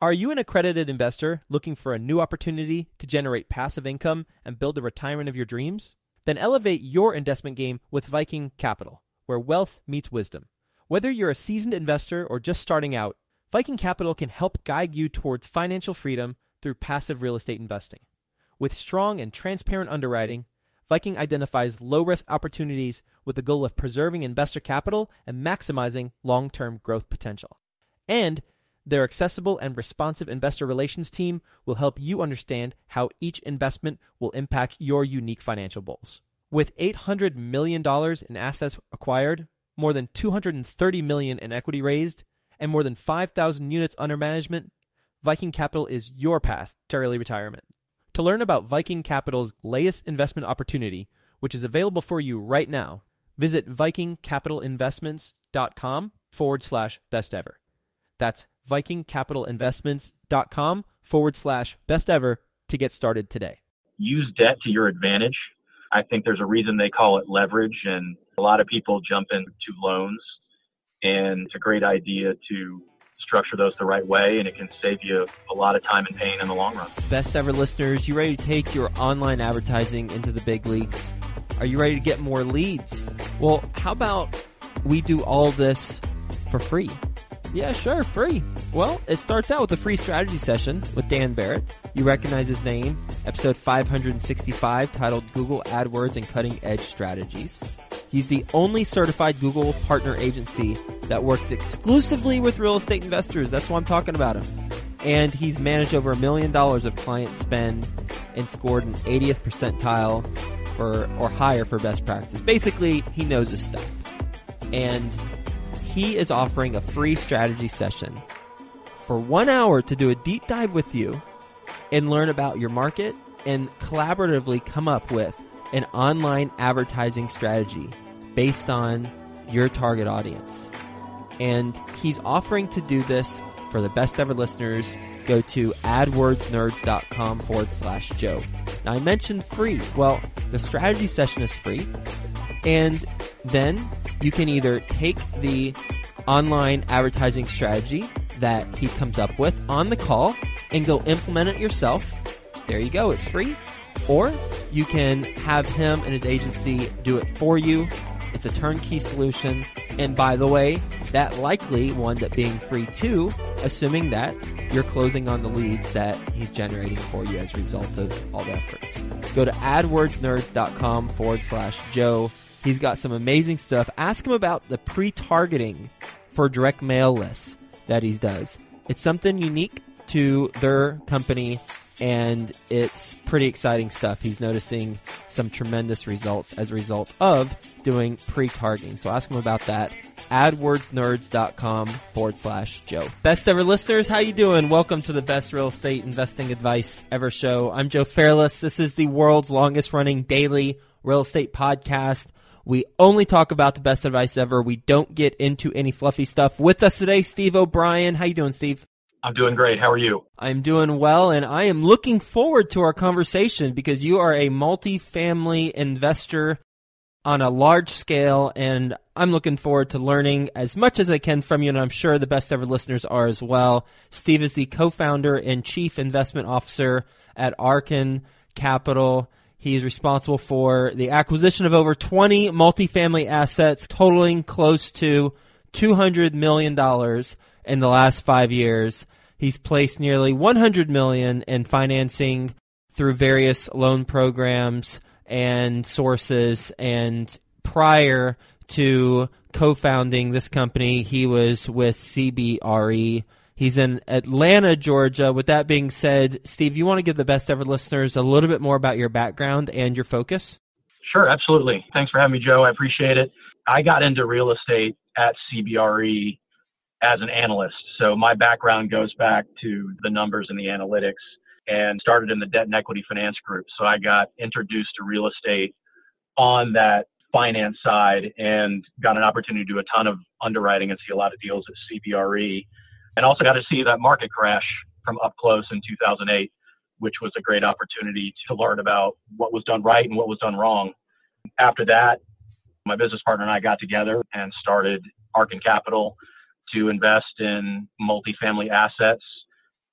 Are you an accredited investor looking for a new opportunity to generate passive income and build the retirement of your dreams? Then elevate your investment game with Viking Capital, where wealth meets wisdom. Whether you're a seasoned investor or just starting out, Viking Capital can help guide you towards financial freedom through passive real estate investing. With strong and transparent underwriting, Viking identifies low-risk opportunities with the goal of preserving investor capital and maximizing long-term growth potential. And their accessible and responsive investor relations team will help you understand how each investment will impact your unique financial goals. With $800 million in assets acquired, more than $230 million in equity raised, and more than 5,000 units under management, Viking Capital is your path to early retirement. To learn about Viking Capital's latest investment opportunity, which is available for you right now, visit vikingcapitalinvestments.com/best ever. That's vikingcapitalinvestments.com/best ever to get started today. Use debt to your advantage. I think there's a reason they call it leverage, and a lot of people jump into loans, and it's a great idea to structure those the right way, and it can save you a lot of time and pain in the long run. Best ever listeners, you ready to take your online advertising into the big leagues? Are you ready to get more leads? Well, how about we do all this for free? Yeah, sure, free. Well, it starts out with a free strategy session with Dan Barrett. You recognize his name, episode 565, titled Google AdWords and Cutting Edge Strategies. He's the only certified Google partner agency that works exclusively with real estate investors. That's why I'm talking about him. And he's managed over $1 million of client spend and scored an 80th percentile or higher for best practice. Basically, he knows his stuff. And he is offering a free strategy session for 1 hour to do a deep dive with you and learn about your market and collaboratively come up with an online advertising strategy based on your target audience. And he's offering to do this for the best ever listeners. Go to adwordsnerds.com/Joe. Now, I mentioned free. Well, the strategy session is free. And then you can either take the online advertising strategy that he comes up with on the call and go implement it yourself. There you go. It's free. Or you can have him and his agency do it for you. It's a turnkey solution. And by the way, that likely winds up being free too, assuming that you're closing on the leads that he's generating for you as a result of all the efforts. Go to adwordsnerds.com/Joe. He's got some amazing stuff. Ask him about the pre-targeting for direct mail lists that he does. It's something unique to their company, and it's pretty exciting stuff. He's noticing some tremendous results as a result of doing pre-targeting. So ask him about that. AdWordsNerds.com/Joe. Best ever listeners, how you doing? Welcome to the best real estate investing advice ever show. I'm Joe Fairless. This is the world's longest running daily real estate podcast. We only talk about the best advice ever. We don't get into any fluffy stuff. With us today, Steve O'Brien. How you doing, Steve? I'm doing great. How are you? I'm doing well, and I am looking forward to our conversation because you are a multifamily investor on a large scale, and I'm looking forward to learning as much as I can from you, and I'm sure the best ever listeners are as well. Steve is the co-founder and chief investment officer at Arkan Capital. He is responsible for the acquisition of over 20 multifamily assets totaling close to $200 million in the last 5 years. He's placed nearly $100 million in financing through various loan programs and sources. And prior to co-founding this company, he was with CBRE. He's in Atlanta, Georgia. With that being said, Steve, you want to give the best ever listeners a little bit more about your background and your focus? Sure, absolutely. Thanks for having me, Joe. I appreciate it. I got into real estate at CBRE as an analyst. So my background goes back to the numbers and the analytics, and started in the debt and equity finance group. So I got introduced to real estate on that finance side and got an opportunity to do a ton of underwriting and see a lot of deals at CBRE. And also got to see that market crash from up close in 2008, which was a great opportunity to learn about what was done right and what was done wrong. After that, my business partner and I got together and started Arkan Capital to invest in multifamily assets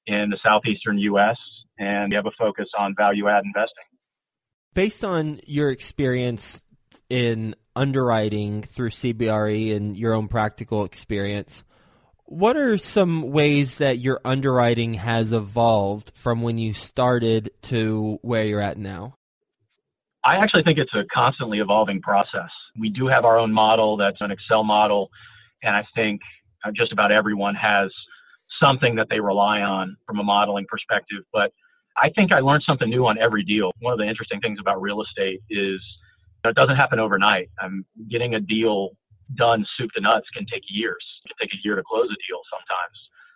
in the southeastern U.S., and we have a focus on value-add investing. Based on your experience in underwriting through CBRE and your own practical experience, what are some ways that your underwriting has evolved from when you started to where you're at now? I actually think it's a constantly evolving process. We do have our own model that's an Excel model, and I think just about everyone has something that they rely on from a modeling perspective. But I think I learned something new on every deal. One of the interesting things about real estate is it doesn't happen overnight. Getting a deal done soup to nuts can take years. It can take a year to close a deal sometimes.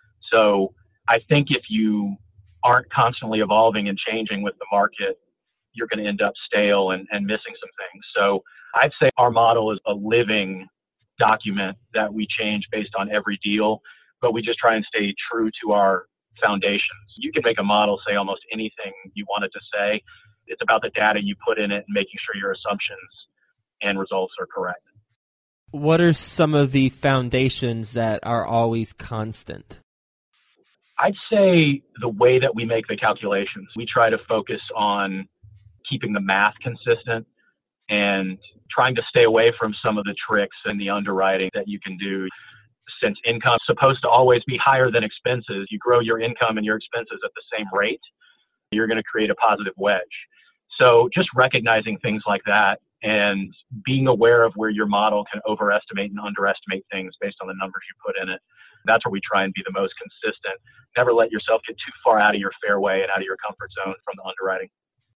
So I think if you aren't constantly evolving and changing with the market, you're going to end up stale and missing some things. So I'd say our model is a living document that we change based on every deal, but we just try and stay true to our foundations. You can make a model say almost anything you want it to say. It's about the data you put in it and making sure your assumptions and results are correct. What are some of the foundations that are always constant? I'd say the way that we make the calculations. We try to focus on keeping the math consistent and trying to stay away from some of the tricks in the underwriting that you can do. Since income is supposed to always be higher than expenses, you grow your income and your expenses at the same rate, you're going to create a positive wedge. So just recognizing things like that and being aware of where your model can overestimate and underestimate things based on the numbers you put in it. That's where we try and be the most consistent. Never let yourself get too far out of your fairway and out of your comfort zone from the underwriting.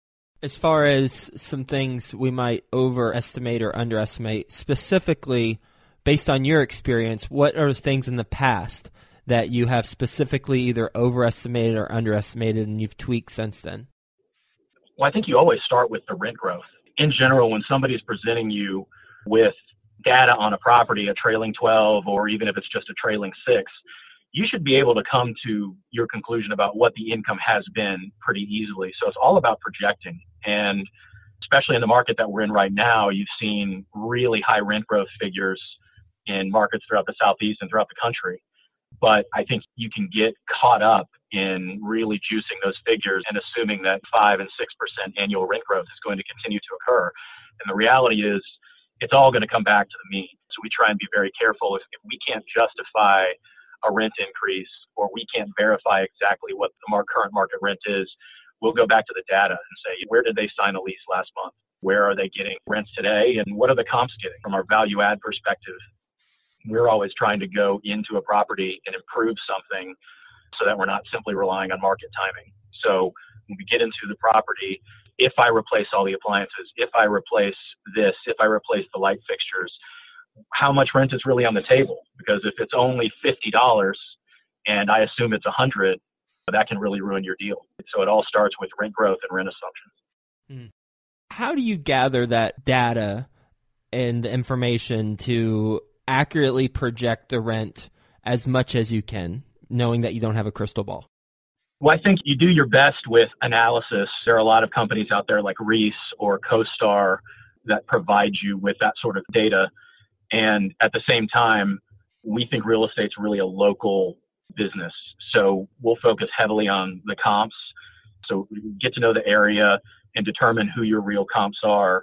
As far as some things we might overestimate or underestimate, specifically based on your experience, what are things in the past that you have specifically either overestimated or underestimated and you've tweaked since then? Well, I think you always start with the rent growth. In general, when somebody's presenting you with data on a property, a trailing 12, or even if it's just a trailing 6, you should be able to come to your conclusion about what the income has been pretty easily. So it's all about projecting. And especially in the market that we're in right now, you've seen really high rent growth figures in markets throughout the Southeast and throughout the country. But I think you can get caught up in really juicing those figures and assuming that 5 and 6% annual rent growth is going to continue to occur. And the reality is it's all going to come back to the mean. So we try and be very careful. If we can't justify a rent increase or we can't verify exactly what the current market rent is, we'll go back to the data and say, where did they sign a lease last month? Where are they getting rents today? And what are the comps getting? From our value add perspective, we're always trying to go into a property and improve something so that we're not simply relying on market timing. So when we get into the property, if I replace all the appliances, if I replace this, if I replace the light fixtures, how much rent is really on the table? Because if it's only $50 and I assume it's $100, that can really ruin your deal. So it all starts with rent growth and rent assumptions. How do you gather that data and the information to accurately project the rent as much as you can, knowing that you don't have a crystal ball? Well, I think you do your best with analysis. There are a lot of companies out there like Reis or CoStar that provide you with that sort of data. And at the same time, we think real estate's really a local business. So we'll focus heavily on the comps. So get to know the area and determine who your real comps are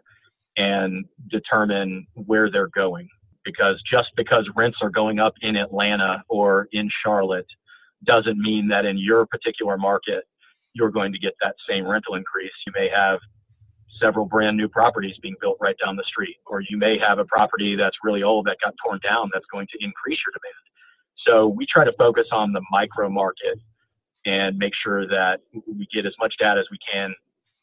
and determine where they're going. Because just because rents are going up in Atlanta or in Charlotte doesn't mean that in your particular market, you're going to get that same rental increase. You may have several brand new properties being built right down the street, or you may have a property that's really old that got torn down that's going to increase your demand. So we try to focus on the micro market and make sure that we get as much data as we can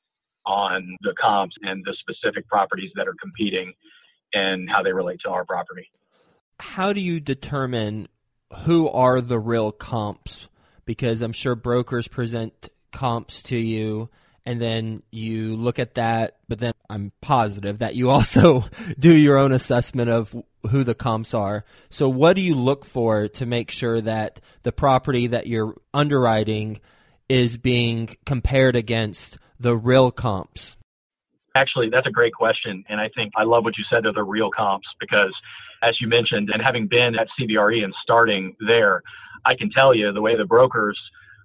on the comps and the specific properties that are competing and how they relate to our property. How do you determine who are the real comps? Because I'm sure brokers present comps to you, and then you look at that, but then I'm positive that you also do your own assessment of who the comps are. So what do you look for to make sure that the property that you're underwriting is being compared against the real comps? Actually, that's a great question. And I think I love what you said, they're the real comps, because as you mentioned, and having been at CBRE and starting there, I can tell you the way the brokers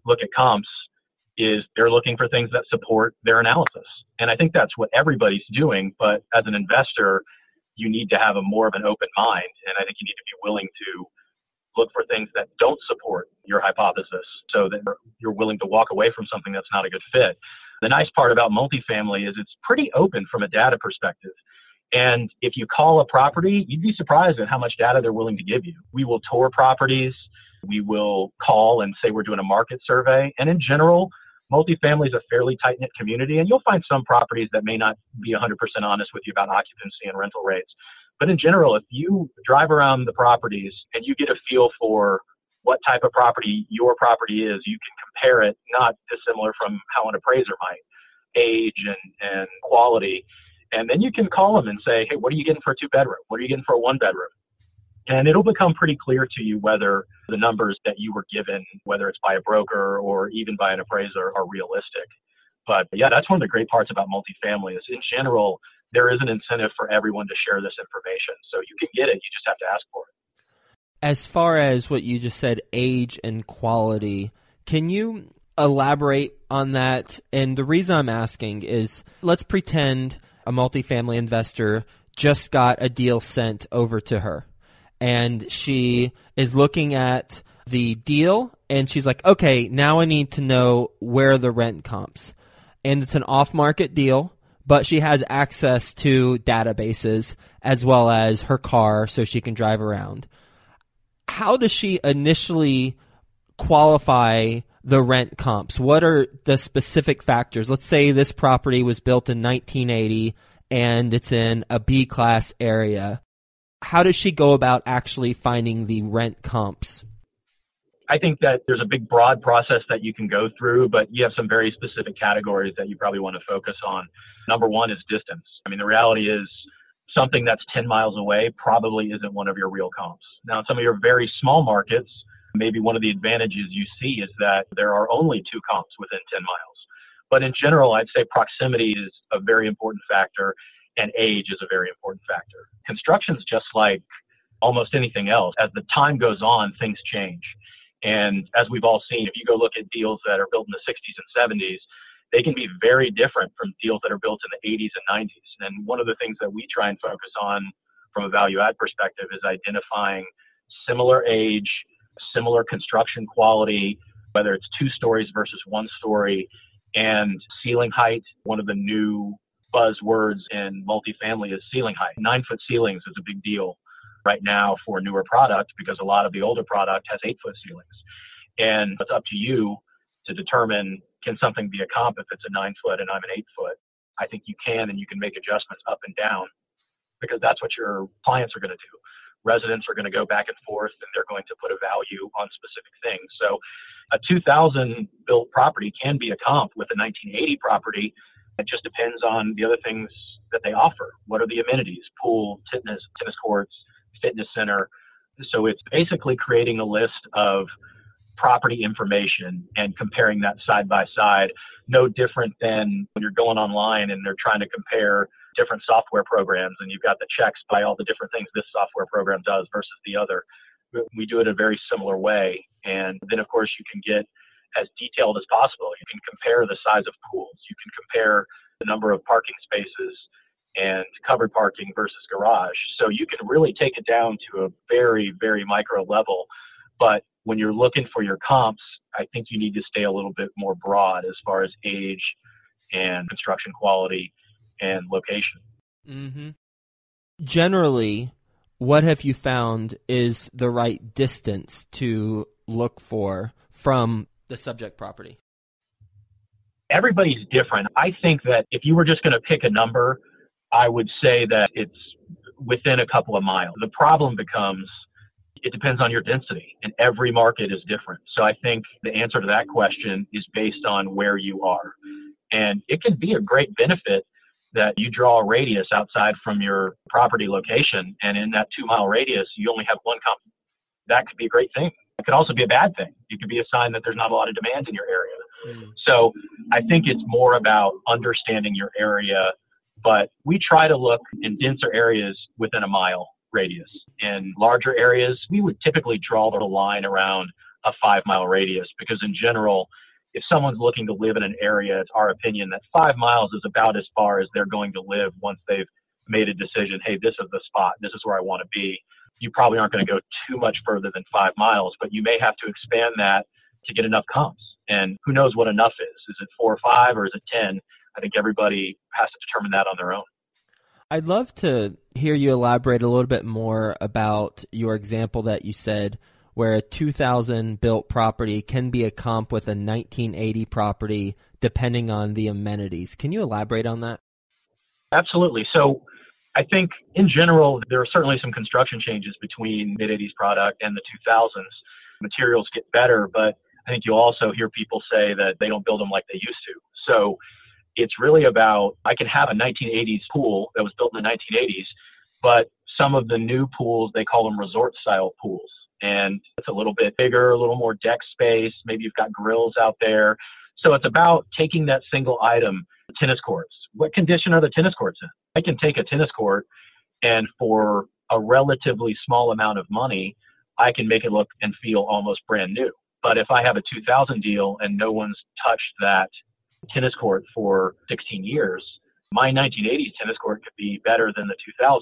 look at comps is they're looking for things that support their analysis. And I think that's what everybody's doing. But as an investor, you need to have more of an open mind. And I think you need to be willing to look for things that don't support your hypothesis so that you're willing to walk away from something that's not a good fit. The nice part about multifamily is it's pretty open from a data perspective. And if you call a property, you'd be surprised at how much data they're willing to give you. We will tour properties. We will call and say we're doing a market survey. And in general, multifamily is a fairly tight-knit community, and you'll find some properties that may not be 100% honest with you about occupancy and rental rates. But in general, if you drive around the properties and you get a feel for what type of property your property is, you can compare it not dissimilar from how an appraiser might, age and quality. And then you can call them and say, hey, what are you getting for a 2-bedroom? What are you getting for a 1-bedroom? And it'll become pretty clear to you whether the numbers that you were given, whether it's by a broker or even by an appraiser, are realistic. But yeah, that's one of the great parts about multifamily is in general, there is an incentive for everyone to share this information. So you can get it, you just have to ask for it. As far as what you just said, age and quality, can you elaborate on that? And the reason I'm asking is, let's pretend a multifamily investor just got a deal sent over to her. And she is looking at the deal, and she's like, okay, now I need to know where the rent comps. And it's an off-market deal, but she has access to databases as well as her car so she can drive around. How does she initially qualify the rent comps? What are the specific factors? Let's say this property was built in 1980 and it's in a B-class area. How does she go about actually finding the rent comps? I think that there's a big, broad process that you can go through, but you have some very specific categories that you probably want to focus on. Number one is distance. I mean, the reality is something that's 10 miles away probably isn't one of your real comps. Now, in some of your very small markets, maybe one of the advantages you see is that there are only 2 comps within 10 miles. But in general, I'd say proximity is a very important factor, and age is a very important factor. Construction's just like almost anything else. As the time goes on, things change. And as we've all seen, if you go look at deals that are built in the 60s and 70s, they can be very different from deals that are built in the 80s and 90s. And one of the things that we try and focus on from a value add perspective is identifying similar age, similar construction quality, whether it's 2 stories versus 1 story, and ceiling height. One of the new buzzwords in multifamily is ceiling height. 9-foot ceilings is a big deal right now for newer product because a lot of the older product has 8-foot ceilings. And it's up to you to determine, can something be a comp if it's a 9-foot and I'm an 8-foot? I think you can, and you can make adjustments up and down because that's what your clients are going to do. Residents are going to go back and forth, and they're going to put a value on specific things. So a 2000 built property can be a comp with a 1980 property. It just depends on the other things that they offer. What are the amenities? Pool, tennis courts, fitness center. So it's basically creating a list of property information and comparing that side by side. No different than when you're going online and they're trying to compare different software programs and you've got the checks by all the different things this software program does versus the other. We do it a very similar way. And then, of course, you can get as detailed as possible. You can compare the size of pools. You can compare the number of parking spaces and covered parking versus garage. So you can really take it down to a very, very micro level. But when you're looking for your comps, I think you need to stay a little bit more broad as far as age and construction quality and location. Mm-hmm. Generally, what have you found is the right distance to look for from the subject property? Everybody's different. I think that if you were just going to pick a number, I would say that it's within a couple of miles. The problem becomes it depends on your density, and every market is different. So I think the answer to that question is based on where you are. And it can be a great benefit that you draw a radius outside from your property location, and in that 2-mile radius, you only have one company. That could be a great thing. It could also be a bad thing. It could be a sign that there's not a lot of demand in your area. So I think it's more about understanding your area, but we try to look in denser areas within a mile radius. In larger areas, we would typically draw the line around a 5-mile radius, because in general, if someone's looking to live in an area, it's our opinion that 5 miles is about as far as they're going to live once they've made a decision. Hey, this is the spot. This is where I want to be. You probably aren't going to go too much further than 5 miles, but you may have to expand that to get enough comps. And who knows what enough is? Is it 4 or 5 or is it 10? I think everybody has to determine that on their own. I'd love to hear you elaborate a little bit more about your example that you said where a 2000 built property can be a comp with a 1980 property depending on the amenities. Can you elaborate on that? Absolutely. So I think in general, there are certainly some construction changes between mid-80s product and the 2000s. Materials get better, but I think you'll also hear people say that they don't build them like they used to. So it's really about, I can have a 1980s pool that was built in the 1980s, but some of the new pools, they call them resort style pools. And it's a little bit bigger, a little more deck space. Maybe you've got grills out there. So it's about taking that single item, tennis courts. What condition are the tennis courts in? I can take a tennis court and for a relatively small amount of money, I can make it look and feel almost brand new. But if I have a 2000 deal and no one's touched that tennis court for 16 years, my 1980s tennis court could be better than the 2000.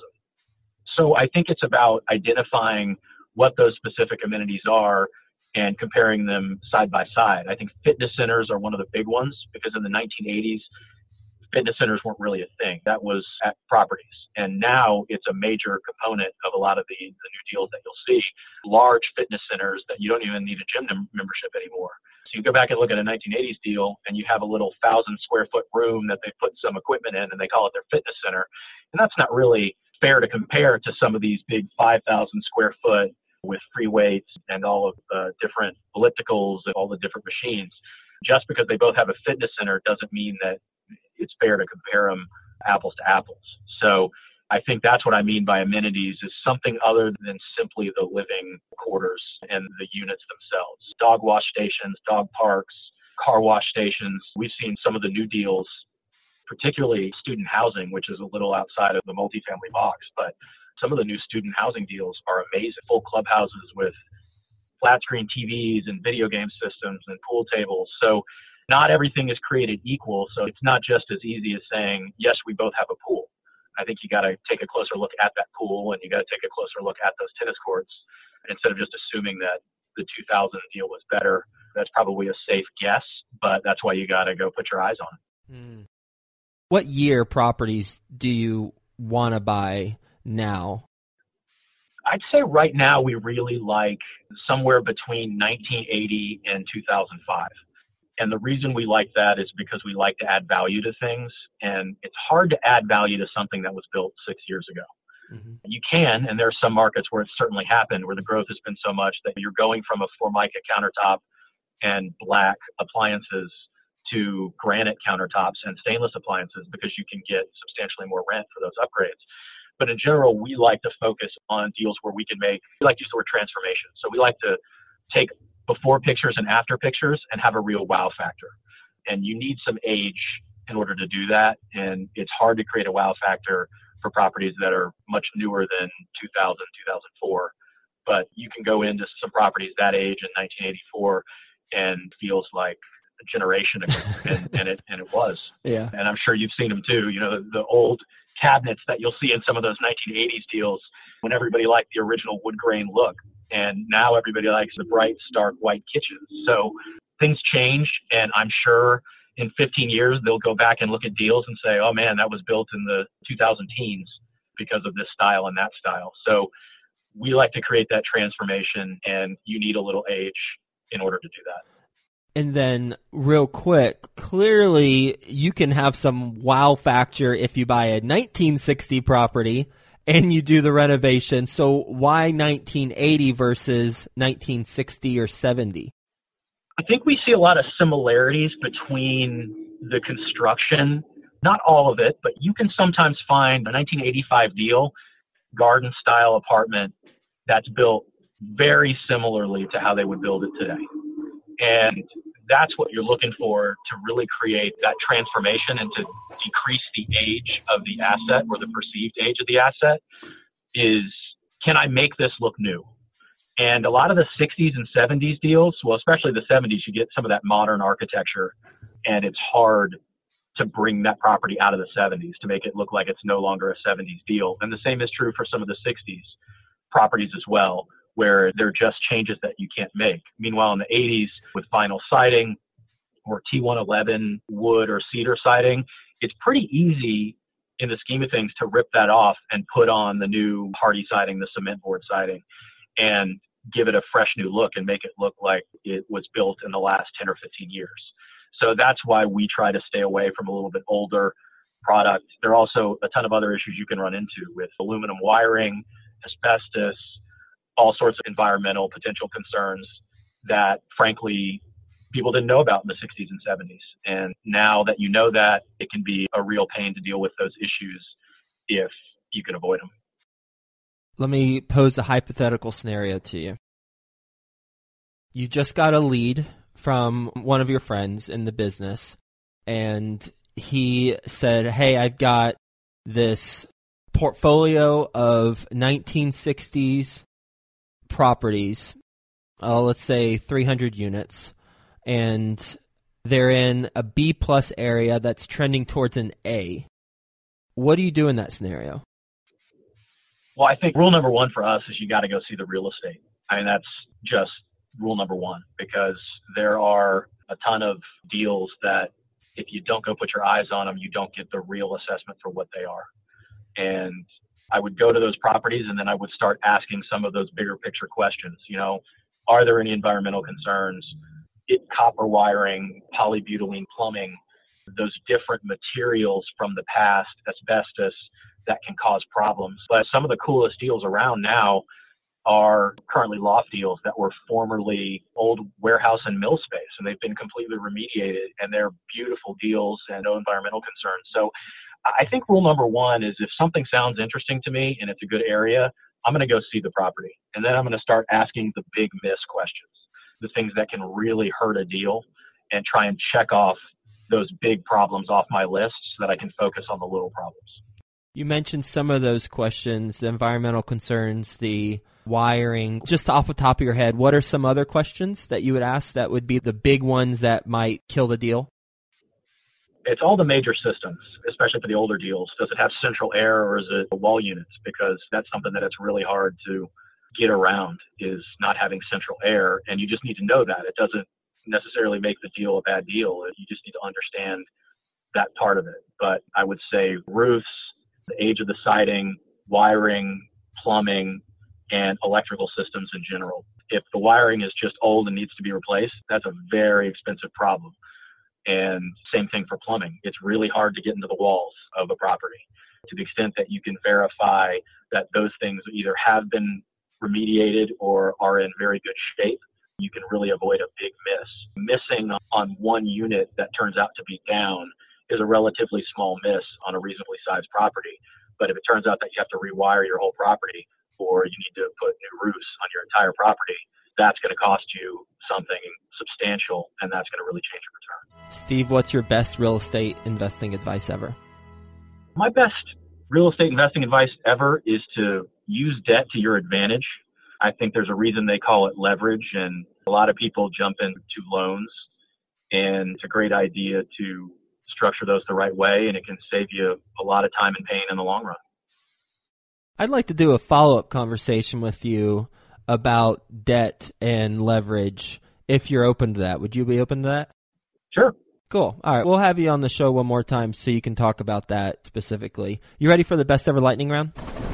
So I think it's about identifying what those specific amenities are and comparing them side by side. I think fitness centers are one of the big ones because in the 1980s, fitness centers weren't really a thing. That was at properties. And now it's a major component of a lot of the new deals that you'll see. Large fitness centers that you don't even need a gym membership anymore. So you go back and look at a 1980s deal and you have a little 1,000 square foot room that they put some equipment in and they call it their fitness center. And that's not really fair to compare to some of these big 5,000 square foot with free weights and all of the different ellipticals and all the different machines. Just because they both have a fitness center doesn't mean that it's fair to compare them apples to apples. So I think that's what I mean by amenities is something other than simply the living quarters and the units themselves. Dog wash stations, dog parks, car wash stations. We've seen some of the new deals, particularly student housing, which is a little outside of the multifamily box, but some of the new student housing deals are amazing. Full clubhouses with flat screen TVs and video game systems and pool tables. So not everything is created equal. So it's not just as easy as saying, yes, we both have a pool. I think you got to take a closer look at that pool and you got to take a closer look at those tennis courts instead of just assuming that the 2000 deal was better. That's probably a safe guess, but that's why you got to go put your eyes on it. What year properties do you want to buy now? I'd say right now we really like somewhere between 1980 and 2005. And the reason we like that is because we like to add value to things. And it's hard to add value to something that was built 6 years ago. Mm-hmm. You can, and there are some markets where it's certainly happened, where the growth has been so much that you're going from a Formica countertop and black appliances to granite countertops and stainless appliances because you can get substantially more rent for those upgrades. But in general, we like to focus on deals where we like to use the word transformation. So we like to take before pictures and after pictures and have a real wow factor. And you need some age in order to do that. And it's hard to create a wow factor for properties that are much newer than 2000, 2004. But you can go into some properties that age in 1984 and feels like a generation ago. and it was. Yeah. And I'm sure you've seen them too. You know, the old cabinets that you'll see in some of those 1980s deals when everybody liked the original wood grain look. And now everybody likes the bright, stark white kitchens. So things change. And I'm sure in 15 years, they'll go back and look at deals and say, oh man, that was built in the 2000 teens because of this style and that style. So we like to create that transformation, and you need a little age in order to do that. And then real quick, clearly you can have some wow factor if you buy a 1960 property and you do the renovation. So why 1980 versus 1960 or 70? I think we see a lot of similarities between the construction, not all of it, but you can sometimes find a 1985 deal, garden style apartment that's built very similarly to how they would build it today. And that's what you're looking for to really create that transformation and to decrease the age of the asset or the perceived age of the asset is, can I make this look new? And a lot of the 60s and 70s deals, well, especially the 70s, you get some of that modern architecture, and it's hard to bring that property out of the 70s to make it look like it's no longer a 70s deal. And the same is true for some of the 60s properties as well, where there are just changes that you can't make. Meanwhile, in the 80s, with vinyl siding or T111 wood or cedar siding, it's pretty easy in the scheme of things to rip that off and put on the new hardy siding, the cement board siding, and give it a fresh new look and make it look like it was built in the last 10 or 15 years. So that's why we try to stay away from a little bit older product. There are also a ton of other issues you can run into with aluminum wiring, asbestos, all sorts of environmental potential concerns that, frankly, people didn't know about in the 60s and 70s. And now that you know that, it can be a real pain to deal with those issues if you can avoid them. Let me pose a hypothetical scenario to you. You just got a lead from one of your friends in the business, and he said, hey, I've got this portfolio of 1960s properties, let's say 300 units, and they're in a B+ area that's trending towards an A. What do you do in that scenario? Well, I think rule number one for us is you got to go see the real estate. I mean, that's just rule number one, because there are a ton of deals that if you don't go put your eyes on them, you don't get the real assessment for what they are. And I would go to those properties, and then I would start asking some of those bigger picture questions. You know, are there any environmental concerns? Copper wiring, polybutylene plumbing, those different materials from the past, asbestos, that can cause problems. But some of the coolest deals around now are currently loft deals that were formerly old warehouse and mill space, and they've been completely remediated, and they're beautiful deals and no environmental concerns. So I think rule number one is if something sounds interesting to me and it's a good area, I'm going to go see the property. And then I'm going to start asking the big miss questions, the things that can really hurt a deal, and try and check off those big problems off my list so that I can focus on the little problems. You mentioned some of those questions, the environmental concerns, the wiring. Just off the top of your head, what are some other questions that you would ask that would be the big ones that might kill the deal? It's all the major systems, especially for the older deals. Does it have central air, or is it wall units? Because that's something that it's really hard to get around, is not having central air. And you just need to know that. It doesn't necessarily make the deal a bad deal. You just need to understand that part of it. But I would say roofs, the age of the siding, wiring, plumbing, and electrical systems in general. If the wiring is just old and needs to be replaced, that's a very expensive problem. And same thing for plumbing. It's really hard to get into the walls of a property. To the extent that you can verify that those things either have been remediated or are in very good shape, you can really avoid a big miss. Missing on one unit that turns out to be down is a relatively small miss on a reasonably sized property. But if it turns out that you have to rewire your whole property, or you need to put new roofs on your entire property, that's going to cost you something substantial, and that's going to really change your return. Steve, what's your best real estate investing advice ever? My best real estate investing advice ever is to use debt to your advantage. I think there's a reason they call it leverage, and a lot of people jump into loans, and it's a great idea to structure those the right way, and it can save you a lot of time and pain in the long run. I'd like to do a follow-up conversation with you about debt and leverage, if you're open to that. Would you be open to that? Sure. Cool. All right. We'll have you on the show one more time so you can talk about that specifically. You ready for the best ever lightning round?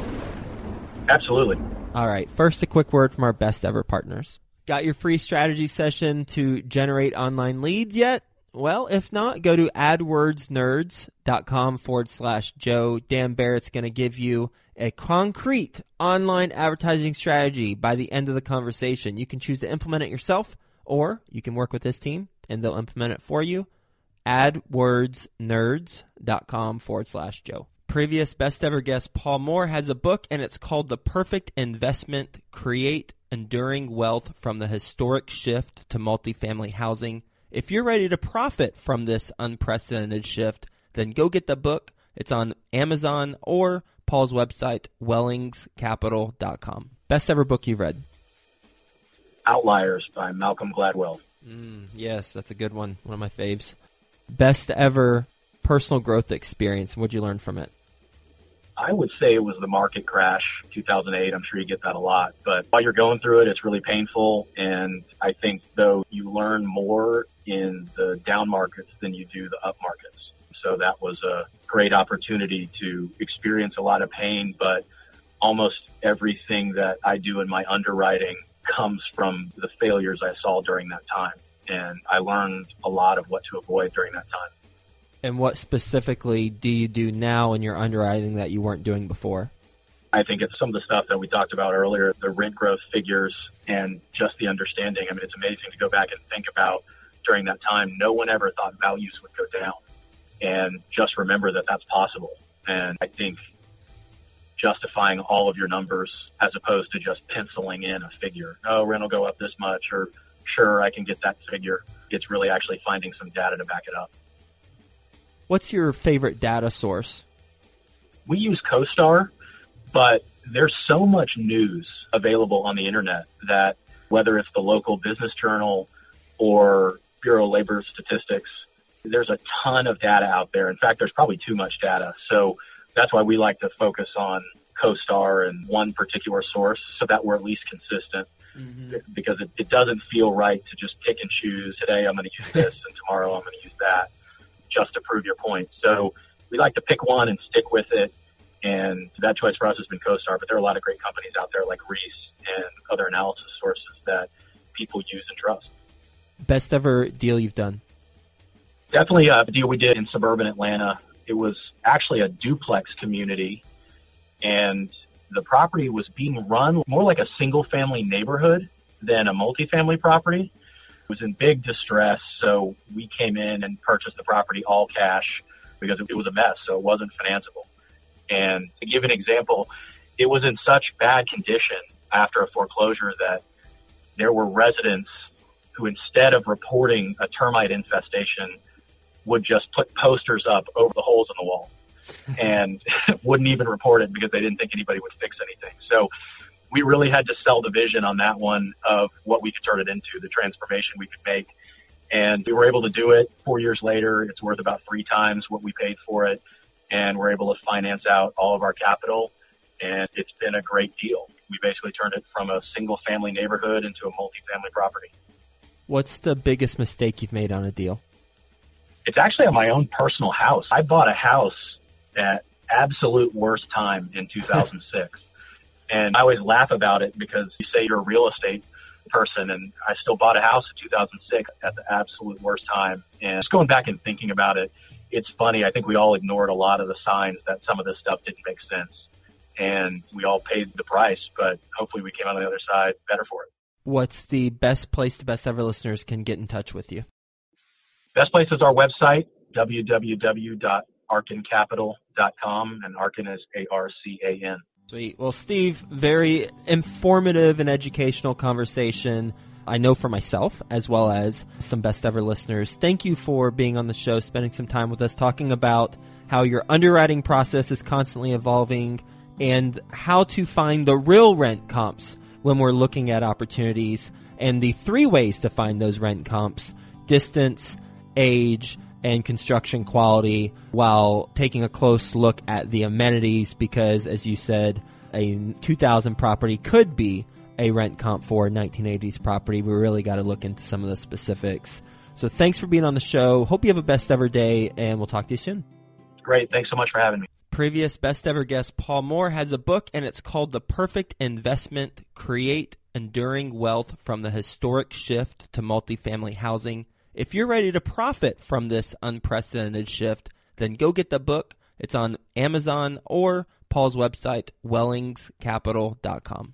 Absolutely. All right. First, a quick word from our best ever partners. Got your free strategy session to generate online leads yet? Well, if not, go to adwordsnerds.com/Joe. Dan Barrett's going to give you a concrete online advertising strategy by the end of the conversation. You can choose to implement it yourself, or you can work with this team and they'll implement it for you. adwordsnerds.com/Joe. Previous best ever guest Paul Moore has a book, and it's called The Perfect Investment: Create Enduring Wealth from the Historic Shift to Multifamily Housing. If you're ready to profit from this unprecedented shift, then go get the book. It's on Amazon or Paul's website, wellingscapital.com. Best ever book you've read? Outliers by Malcolm Gladwell. Yes, that's a good one. One of my faves. Best ever personal growth experience. What'd you learn from it? I would say it was the market crash, 2008. I'm sure you get that a lot. But while you're going through it, it's really painful. And I think, though, you learn more in the down markets than you do the up markets. So that was a great opportunity to experience a lot of pain. But almost everything that I do in my underwriting comes from the failures I saw during that time. And I learned a lot of what to avoid during that time. And what specifically do you do now in your underwriting that you weren't doing before? I think it's some of the stuff that we talked about earlier, the rent growth figures and just the understanding. I mean, it's amazing to go back and think about during that time, no one ever thought values would go down. And just remember that that's possible. And I think justifying all of your numbers as opposed to just penciling in a figure. Oh, rent will go up this much, or sure, I can get that figure. It's really actually finding some data to back it up. What's your favorite data source? We use CoStar, but there's so much news available on the internet that whether it's the local business journal or Bureau of Labor Statistics, there's a ton of data out there. In fact, there's probably too much data. So that's why we like to focus on CoStar and one particular source so that we're at least consistent. Because it doesn't feel right to just pick and choose. Today I'm going to use this and tomorrow I'm going to use that just to prove your point. So we like to pick one and stick with it. And that choice for us has been CoStar, but there are a lot of great companies out there like Reese and other analysis sources that people use and trust. Best ever deal you've done? Definitely a deal we did in suburban Atlanta. It was actually a duplex community, and the property was being run more like a single-family neighborhood than a multifamily property. It was in big distress, so we came in and purchased the property all cash because it was a mess, so it wasn't financeable. And to give an example, it was in such bad condition after a foreclosure that there were residents who, instead of reporting a termite infestation, would just put posters up over the holes in the wall and wouldn't even report it because they didn't think anybody would fix anything. So we really had to sell the vision on that one of what we could turn it into, the transformation we could make. And we were able to do it 4 years later. It's worth about 3 times what we paid for it. And we're able to finance out all of our capital. And it's been a great deal. We basically turned it from a single family neighborhood into a multifamily property. What's the biggest mistake you've made on a deal? It's actually on my own personal house. I bought a house at absolute worst time in 2006. And I always laugh about it because you say you're a real estate person, and I still bought a house in 2006 at the absolute worst time. And just going back and thinking about it, it's funny. I think we all ignored a lot of the signs that some of this stuff didn't make sense. And we all paid the price, but hopefully we came out on the other side better for it. What's the best place the Best Ever listeners can get in touch with you? Best place is our website, www.arcancapital.com, and Arcan is ARCAN. Sweet. Well, Steve, very informative and educational conversation, I know for myself as well as some Best Ever listeners. Thank you for being on the show, spending some time with us, talking about how your underwriting process is constantly evolving and how to find the real rent comps when we're looking at opportunities, and the 3 ways to find those rent comps: distance, age, and construction quality, while taking a close look at the amenities, because as you said, a 2000 property could be a rent comp for a 1980s property. We really got to look into some of the specifics. So thanks for being on the show. Hope you have a best ever day, and we'll talk to you soon. Great. Thanks so much for having me. Previous Best Ever guest Paul Moore has a book, and it's called The Perfect Investment: Create Enduring Wealth from the Historic Shift to Multifamily Housing. If you're ready to profit from this unprecedented shift, then go get the book. It's on Amazon or Paul's website, wellingscapital.com.